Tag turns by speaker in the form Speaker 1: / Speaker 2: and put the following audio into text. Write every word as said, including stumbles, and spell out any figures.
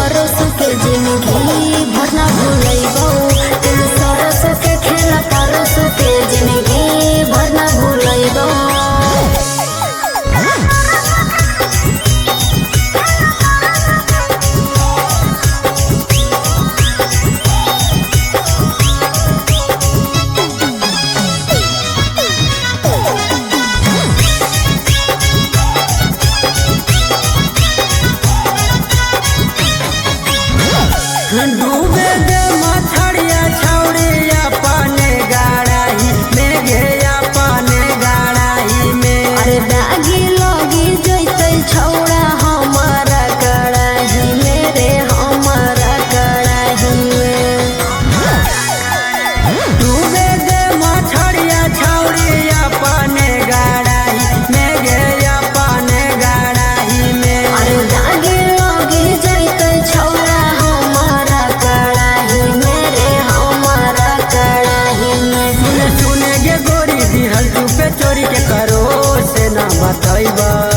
Speaker 1: परस के जिंदगी भरना भूलैबो दिल सरस के खेला परस के जिंदगी भरना भूलैबो।
Speaker 2: डूबे दे मछड़िया छौड़िया पाने गाड़ाही में गया पाने गाड़ाही में।
Speaker 1: अरे दागी लगी जैसे छौड़ा हमारा कड़ाही में रे हमारा कड़ाही में।
Speaker 2: डूबे दे मछड़िया छौड़िया पाने गाड़ाही में गया पाने गाड़ाही में।
Speaker 1: अरे दागी लगी जैसे छौड़ा हमारा कड़ाही में रे हमारा कड़ाही में।
Speaker 2: सुने सुने गे गोरी दिहल चुपे चोरी के करो से ना बतैबा।